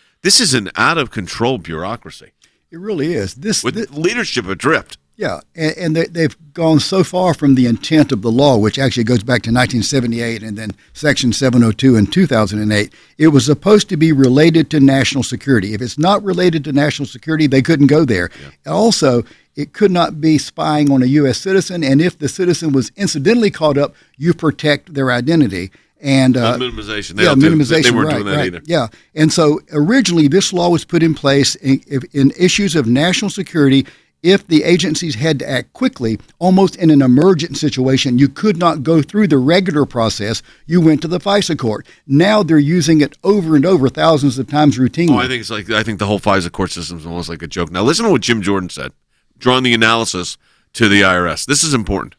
is an out of control bureaucracy. It really is. With leadership adrift. Yeah, and they've gone so far from the intent of the law, which actually goes back to 1978 and then Section 702 in 2008. It was supposed to be related to national security. If it's not related to national security, they couldn't go there. Yeah. Also, it could not be spying on a U.S. citizen, and if the citizen was incidentally caught up, you protect their identity. And minimization. Minimization. They weren't right, doing that right. either. Yeah, and so originally this law was put in place in issues of national security. If the agencies had to act quickly, almost in an emergent situation, you could not go through the regular process. You went to the FISA court. Now they're using it over and over, thousands of times routinely. Oh, I think the whole FISA court system is almost like a joke. Now listen to what Jim Jordan said, drawing the analysis to the IRS. This is important.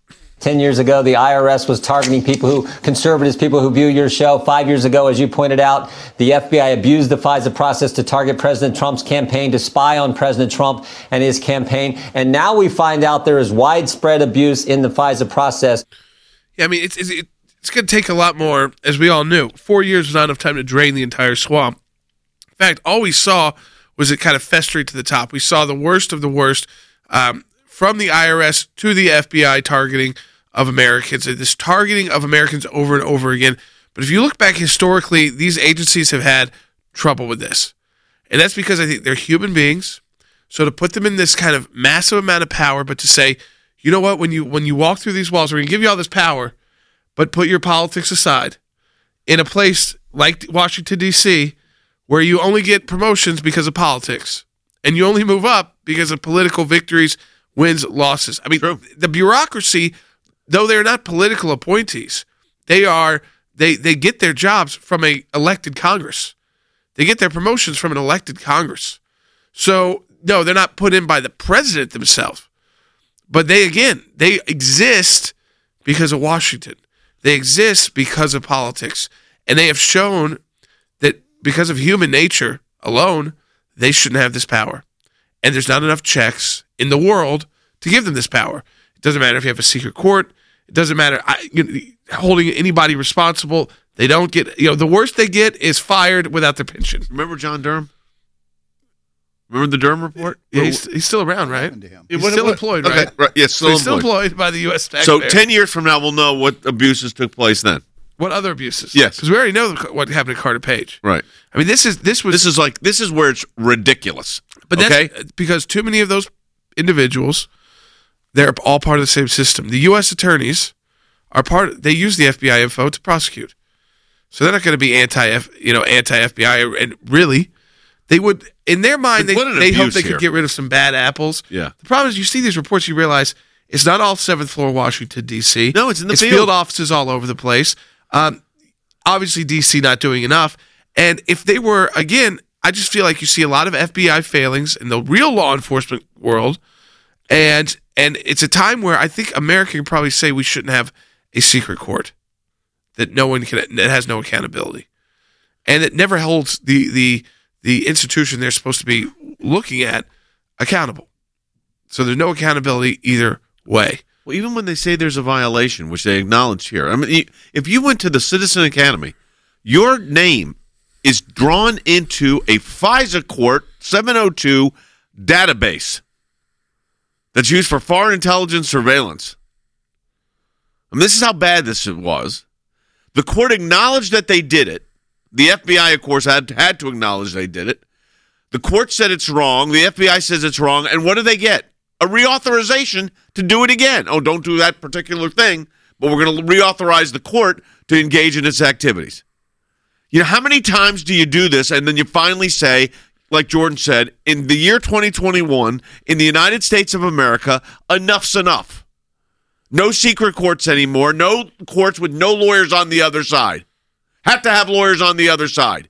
10 years ago, the IRS was targeting conservatives, people who view your show. 5 years ago, as you pointed out, the FBI abused the FISA process to target President Trump's campaign, to spy on President Trump and his campaign. And now we find out there is widespread abuse in the FISA process. Yeah, I mean, it's going to take a lot more, as we all knew. 4 years was not enough time to drain the entire swamp. In fact, all we saw was it kind of festering to the top. We saw the worst of the worst from the IRS to the FBI targeting of Americans, this targeting of Americans over and over again. But if you look back historically, these agencies have had trouble with this. And that's because I think they're human beings. So to put them in this kind of massive amount of power, but to say, you know what, when you walk through these walls, we're going to give you all this power, but put your politics aside. In a place like Washington, D.C., where you only get promotions because of politics, and you only move up because of political victories, wins, losses. I mean, the bureaucracy, though they're not political appointees, they get their jobs from an elected Congress. They get their promotions from an elected Congress. So, no, they're not put in by the president themselves. But they exist because of Washington. They exist because of politics. And they have shown that because of human nature alone, they shouldn't have this power. And there's not enough checks in the world to give them this power. It doesn't matter if you have a secret court. It doesn't matter holding anybody responsible. They don't get, the worst they get is fired without their pension. Remember John Durham? Remember the Durham report? Yeah, he's still around, right? He's still employed, right? Right. Yes, still employed by the U.S. taxpayer. So 10 years from now, we'll know what abuses took place then. What other abuses? Yes, because we already know what happened to Carter Page. Right. I mean, this is where it's ridiculous. But that's because too many of those individuals, they're all part of the same system. The U.S. attorneys they use the FBI info to prosecute. So they're not going to be anti-FBI, and really, they would, in their mind, they hope they could get rid of some bad apples. Yeah. The problem is, you see these reports, you realize it's not all 7th floor Washington, D.C. No, it's in the field offices all over the place. Obviously, D.C. not doing enough. And if they were, again, I just feel like you see a lot of FBI failings in the real law enforcement world, and it's a time where I think America can probably say we shouldn't have a secret court that has no accountability, and it never holds the institution they're supposed to be looking at accountable. So there's no accountability either way. Well, even when they say there's a violation, which they acknowledge here, I mean, if you went to the Citizen Academy, your name is drawn into a FISA Court 702 database that's used for foreign intelligence surveillance. I mean, this is how bad this was. The court acknowledged that they did it. The FBI, of course, had to acknowledge they did it. The court said it's wrong. The FBI says it's wrong. And what do they get? A reauthorization to do it again. Oh, don't do that particular thing, but we're going to reauthorize the court to engage in its activities. You know, how many times do you do this and then you finally say, like Jordan said, in the year 2021, in the United States of America, enough's enough. No secret courts anymore. No courts with no lawyers on the other side. Have to have lawyers on the other side.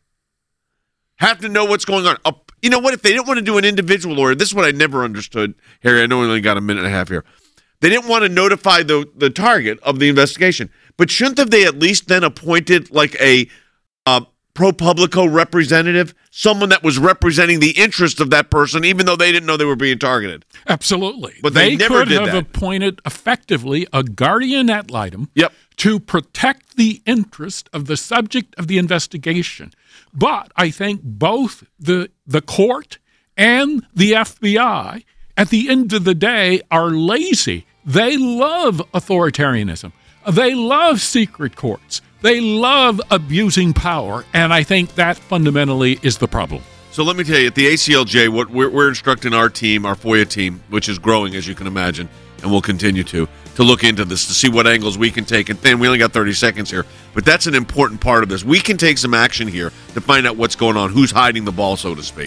Have to know what's going on. You know what? If they didn't want to do an individual lawyer, this is what I never understood, Harry. I know we only got a minute and a half here. They didn't want to notify the target of the investigation. But shouldn't have they at least then appointed like a ProPublica representative, someone that was representing the interest of that person, even though they didn't know they were being targeted? Absolutely. But they never could did have that. appointed effectively a guardian ad litem Yep. to protect the interest of the subject of the investigation. But I think both the court and the FBI, at the end of the day, are lazy. They love authoritarianism. They love secret courts. They love abusing power, and I think that fundamentally is the problem. So let me tell you, at the ACLJ, what we're instructing our team, our FOIA team, which is growing, as you can imagine, and will continue to look into this, to see what angles we can take. And then we only got 30 seconds here, but that's an important part of this. We can take some action here to find out what's going on, who's hiding the ball, so to speak.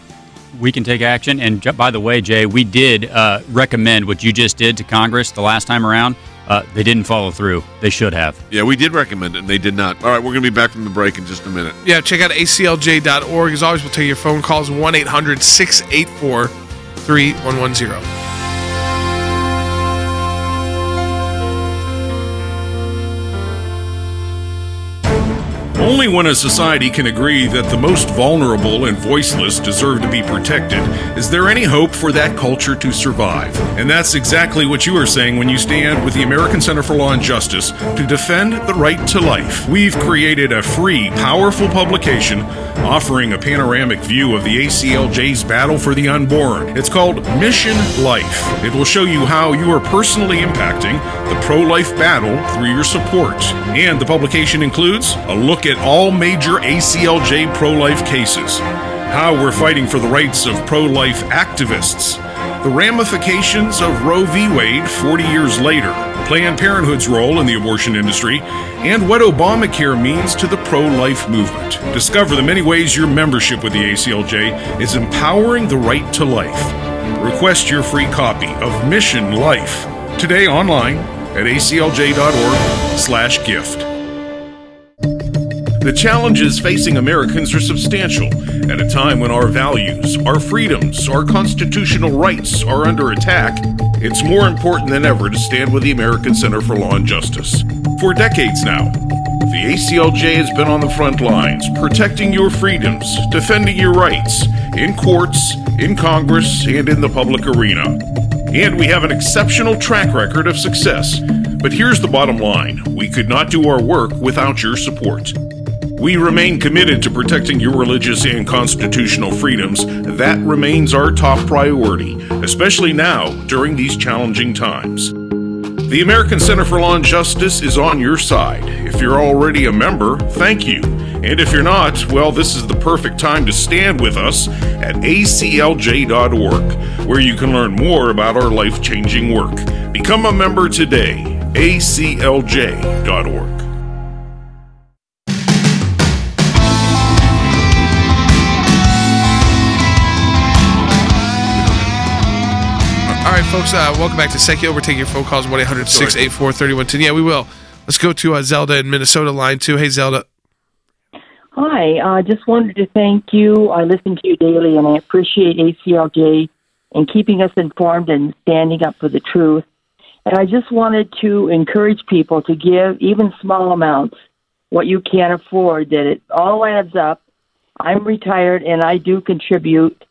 We can take action. And by the way, Jay, we did recommend what you just did to Congress the last time around. They didn't follow through. They should have. Yeah, we did recommend it, and they did not. All right, we're going to be back from the break in just a minute. Yeah, check out aclj.org. As always, we'll take your phone calls, 1-800-684-3110. Only when a society can agree that the most vulnerable and voiceless deserve to be protected is there any hope for that culture to survive. And that's exactly what you are saying when you stand with the American Center for Law and Justice to defend the right to life. We've created a free, powerful publication offering a panoramic view of the ACLJ's battle for the unborn. It's called Mission Life. It will show you how you are personally impacting the pro-life battle through your support. And the publication includes a look at all major ACLJ pro-life cases, how we're fighting for the rights of pro-life activists, the ramifications of Roe v. Wade 40 years later, Planned Parenthood's role in the abortion industry, and what Obamacare means to the pro-life movement. Discover the many ways your membership with the ACLJ is empowering the right to life. Request your free copy of Mission Life today online at aclj.org/gift. The challenges facing Americans are substantial at a time when our values, our freedoms, our constitutional rights are under attack. It's more important than ever to stand with the American Center for Law and Justice. For decades now, the ACLJ has been on the front lines, protecting your freedoms, defending your rights, in courts, in Congress, and in the public arena. And we have an exceptional track record of success. But here's the bottom line. We could not do our work without your support. We remain committed to protecting your religious and constitutional freedoms. That remains our top priority, especially now during these challenging times. The American Center for Law and Justice is on your side. If you're already a member, thank you. And if you're not, well, this is the perfect time to stand with us at aclj.org, where you can learn more about our life-changing work. Become a member today. aclj.org. All right, folks, welcome back to Secchio. We're taking your phone calls, 1-800-684-3110. Yeah, we will. Let's go to Zelda in Minnesota, line 2. Hey, Zelda. Hi, I just wanted to thank you. I listen to you daily, and I appreciate ACLJ and keeping us informed and standing up for the truth. And I just wanted to encourage people to give even small amounts, what you can afford, that it all adds up. I'm retired, and I do contribute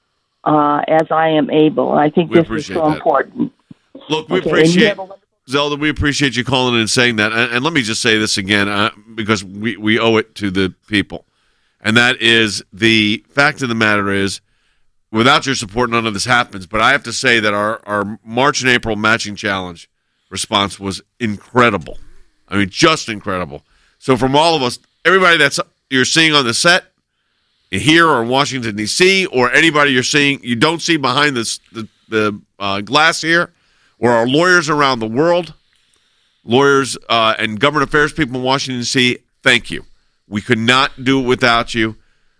as I am able. I think this is so important. Look, we appreciate, Zelda, we appreciate you calling in and saying that. And let me just say this again, because we owe it to the people. And that is, the fact of the matter is, without your support, none of this happens. But I have to say that our March and April matching challenge response was incredible. I mean, just incredible. So from all of us, everybody that's you're seeing on the set, here or in Washington, D.C., or anybody you don't see behind the glass here, or our lawyers around the world, lawyers and government affairs people in Washington, D.C., thank you. We could not do it without you.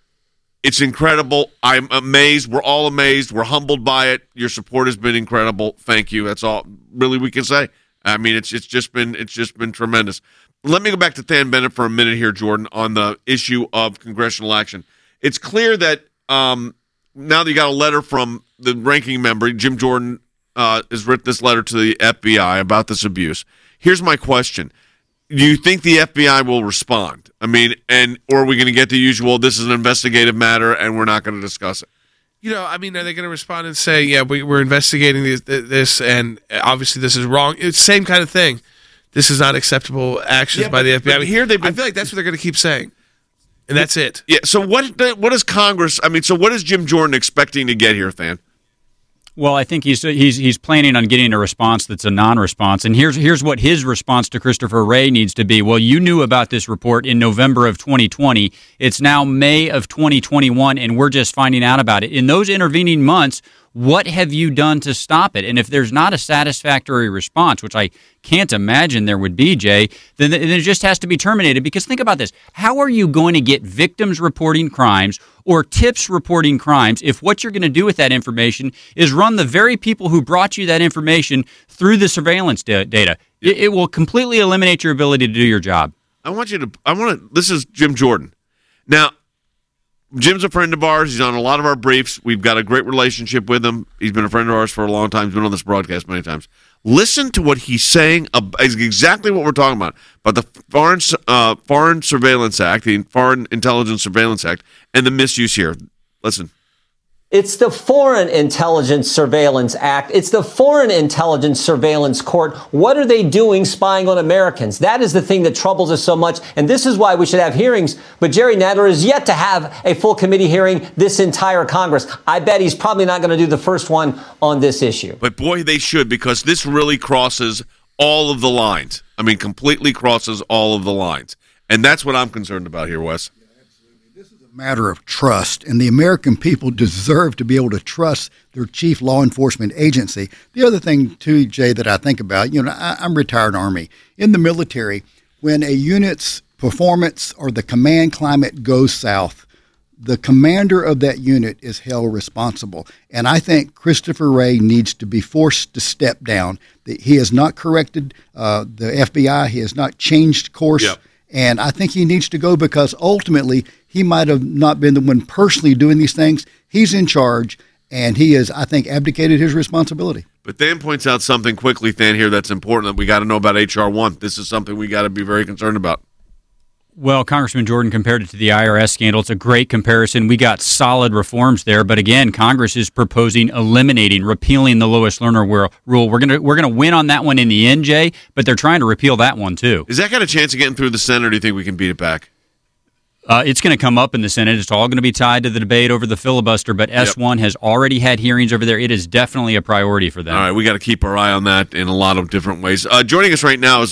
It's incredible. I'm amazed. We're all amazed. We're humbled by it. Your support has been incredible. Thank you. That's all really we can say. I mean, it's just been tremendous. Let me go back to Than Bennett for a minute here, Jordan, on the issue of congressional action. It's clear that now that you got a letter from the ranking member, Jim Jordan has written this letter to the FBI about this abuse. Here's my question. Do you think the FBI will respond? I mean, or are we going to get the usual, this is an investigative matter and we're not going to discuss it? You know, I mean, are they going to respond and say, yeah, we're investigating this and obviously this is wrong? It's the same kind of thing. This is not acceptable actions by the FBI. But here I feel like that's what they're going to keep saying. And that's it. Yeah. So what is Congress? I mean, so what is Jim Jordan expecting to get here, Than? Well, I think he's planning on getting a response that's a non-response. And here's what his response to Christopher Wray needs to be. Well, you knew about this report in November of 2020. It's now May of 2021, and we're just finding out about it. In those intervening months, what have you done to stop it? And if there's not a satisfactory response, which I can't imagine there would be, Jay, then it just has to be terminated. Because think about this. How are you going to get victims reporting crimes or tips reporting crimes if what you're going to do with that information is run the very people who brought you that information through the surveillance data? It will completely eliminate your ability to do your job. This is Jim Jordan. Now, Jim's a friend of ours. He's on a lot of our briefs. We've got a great relationship with him. He's been a friend of ours for a long time. He's been on this broadcast many times. Listen to what he's saying, exactly what we're talking about the Foreign Surveillance Act, the Foreign Intelligence Surveillance Act, and the misuse here. Listen. It's the Foreign Intelligence Surveillance Act. It's the Foreign Intelligence Surveillance Court. What are they doing spying on Americans? That is the thing that troubles us so much. And this is why we should have hearings. But Jerry Nadler is yet to have a full committee hearing this entire Congress. I bet he's probably not going to do the first one on this issue. But boy, they should, because this really crosses all of the lines. I mean, completely crosses all of the lines. And that's what I'm concerned about here, Wes. Matter of trust, and the American people deserve to be able to trust their chief law enforcement agency. The other thing, too, Jay, that I think about, I'm retired Army. In the military, when a unit's performance or the command climate goes south, the commander of that unit is held responsible. And I think Christopher Wray needs to be forced to step down. He has not corrected the FBI. He has not changed course. Yep. And I think he needs to go because ultimately he might have not been the one personally doing these things. He's in charge, and he has, I think, abdicated his responsibility. But Dan points out something quickly, Than, here that's important that we got to know about H.R. 1. This is something we got to be very concerned about. Well, Congressman Jordan compared it to the IRS scandal. It's a great comparison. We got solid reforms there, but again, Congress is proposing repealing the lowest learner rule. We're gonna win on that one in the end, Jay, but they're trying to repeal that one too. Is that got a chance of getting through the Senate, or do you think we can beat it back? It's going to come up in the Senate. It's all going to be tied to the debate over the filibuster, but S1 has already had hearings over there. It is definitely a priority for them. All right, we got to keep our eye on that in a lot of different ways. Joining us right now is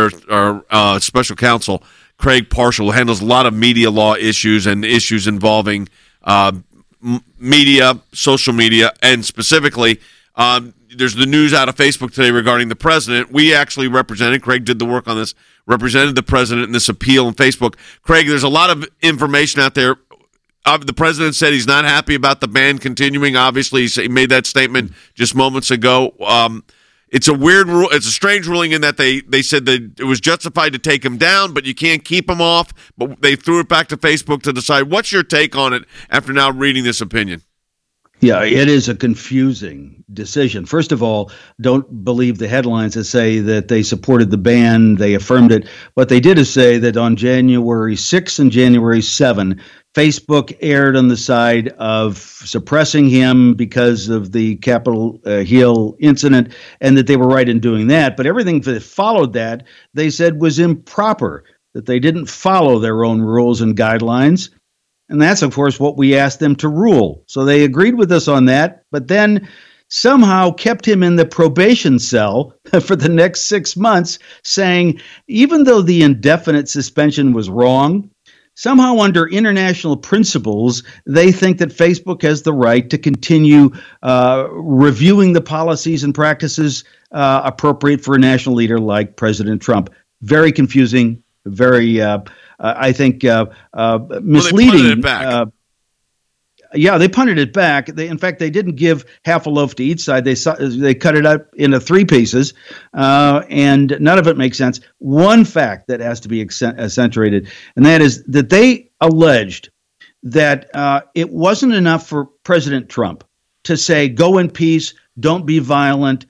our special counsel, Craig Parshall, who handles a lot of media law issues and issues involving media, social media, and specifically, there's the news out of Facebook today regarding the president. We actually represented, Craig did the work on this, represented the president in this appeal on Facebook. Craig, there's a lot of information out there. The president said he's not happy about the ban continuing. Obviously, he made that statement just moments ago. It's a weird rule. It's a strange ruling in that they said that it was justified to take him down, but you can't keep him off. But they threw it back to Facebook to decide. What's your take on it after now reading this opinion? Yeah, it is a confusing decision. First of all, don't believe the headlines that say that they supported the ban, they affirmed it. What they did is say that on January 6 and January 7, Facebook erred on the side of suppressing him because of the Capitol Hill incident, and that they were right in doing that. But everything that followed that, they said, was improper, that they didn't follow their own rules and guidelines. And that's, of course, what we asked them to rule. So they agreed with us on that, but then somehow kept him in the probation cell for the next 6 months, saying even though the indefinite suspension was wrong, somehow under international principles, they think that Facebook has the right to continue reviewing the policies and practices appropriate for a national leader like President Trump. Very confusing, very I think misleading. Well, they punted it back. They punted it back. In fact, they didn't give half a loaf to each side. They cut it up into 3 pieces, and none of it makes sense. One fact that has to be accentuated, and that is that they alleged that it wasn't enough for President Trump to say, go in peace, don't be violent,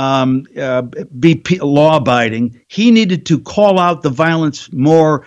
be law-abiding. He needed to call out the violence more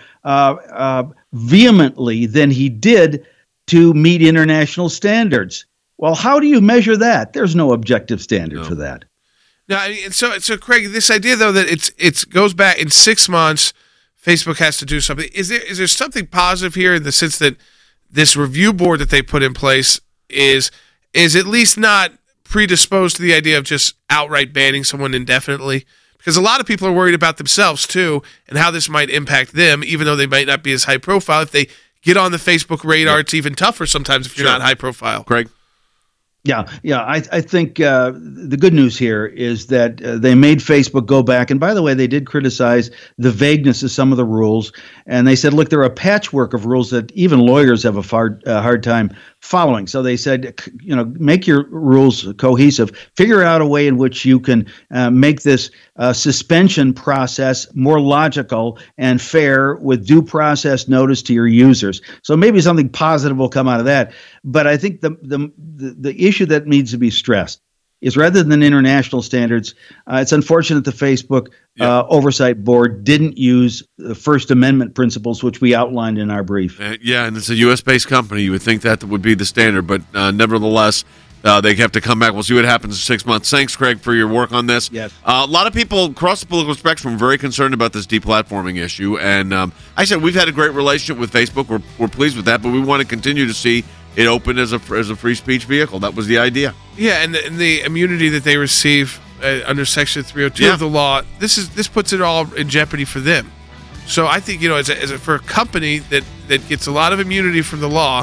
vehemently than he did to meet international standards. Well, how do you measure that? There's no objective standard for that. No, I mean, so Craig, this idea though that it goes back in 6 months, Facebook has to do something. Is there something positive here in the sense that this review board that they put in place is at least not predisposed to the idea of just outright banning someone indefinitely? Because a lot of people are worried about themselves too and how this might impact them, even though they might not be as high profile. If they get on the Facebook radar, it's even tougher sometimes if you're not high profile. Craig? Yeah. I think the good news here is that they made Facebook go back. And by the way, they did criticize the vagueness of some of the rules. And they said, look, there are a patchwork of rules that even lawyers have a hard time following. So they said, make your rules cohesive. Figure out a way in which you can make this suspension process more logical and fair with due process notice to your users. So maybe something positive will come out of that. But I think the issue that needs to be stressed is rather than international standards, it's unfortunate the Facebook Oversight Board didn't use the First Amendment principles, which we outlined in our brief. And it's a U.S.-based company. You would think that would be the standard, but nevertheless, they have to come back. We'll see what happens in 6 months. Thanks, Craig, for your work on this. Yes. A lot of people across the political spectrum are very concerned about this deplatforming issue. And I said we've had a great relationship with Facebook. We're pleased with that, but we want to continue to see it open as a free speech vehicle. That was the idea. Yeah, and the immunity that they receive under Section 302 of the law, this puts it all in jeopardy for them. So I think for a company that gets a lot of immunity from the law,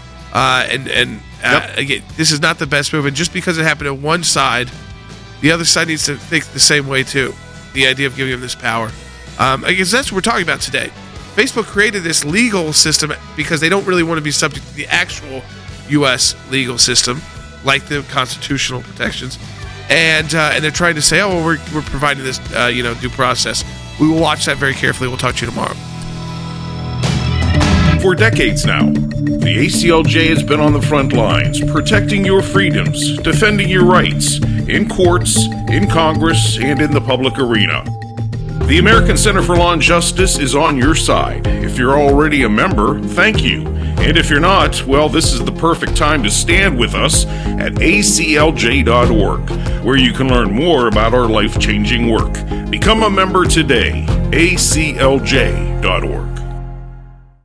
again, this is not the best move. And just because it happened on one side, the other side needs to think the same way too. The idea of giving them this power, I guess that's what we're talking about today. Facebook created this legal system because they don't really want to be subject to the actual U.S. legal system, like the constitutional protections, and they're trying to say, we're providing this due process. We will watch that very carefully. We'll talk to you tomorrow. For decades now, the ACLJ has been on the front lines, protecting your freedoms, defending your rights, in courts, in Congress, and in the public arena. The American Center for Law and Justice is on your side. If you're already a member, thank you. And if you're not, well, this is the perfect time to stand with us at aclj.org, where you can learn more about our life-changing work. Become a member today, aclj.org.